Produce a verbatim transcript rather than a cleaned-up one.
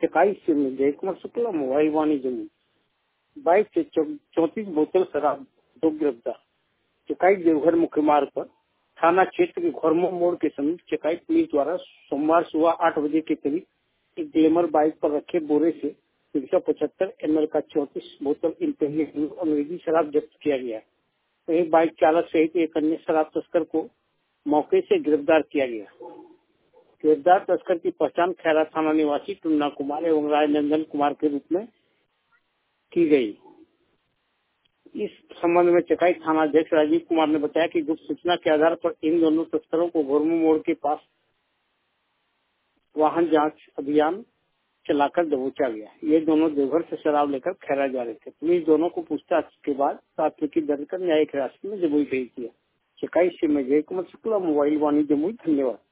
चकाई से जय कुमार शुक्ला मोबाइल वाणिज्य में बाइक से चौंतीस बोतल शराब दो गिरफ्तार। चकाई देवघर मुख्य मार्ग पर थाना क्षेत्र के घोरमो मोड़ के समीप चकाई पुलिस द्वारा सोमवार सुबह आठ बजे के करीब एक ग्लैमर बाइक पर रखे बोरे से तीन सौ पचहत्तर एम एल का चौंतीस बोतल इंपेरियल अंग्रेजी शराब जब्त किया गया। तो एक बाइक चालक सहित एक अन्य शराब तस्कर को मौके से गिरफ्तार किया गया। गिरफ्तार तस्कर की पहचान खैरा थाना निवासी टुन्ना कुमार एवं राजनंदन कुमार के रूप में की गई। इस संबंध में चकाई थाना अध्यक्ष राजीव कुमार ने बताया कि गुप्त सूचना के आधार पर इन दोनों तस्करों को घोरमो मोड़ के पास वाहन जांच अभियान चलाकर दबोचा गया। ये दोनों देवघर से शराब लेकर खैरा जा रहे थे। पुलिस दोनों को पूछताछ के बाद प्राथमिकी दर्ज कर न्यायिक हिरासत में जमुई भेज दिया। चकाई से मैं जय कुमार शुक्ला मोबाइल वाणिज्य जमुई। धन्यवाद।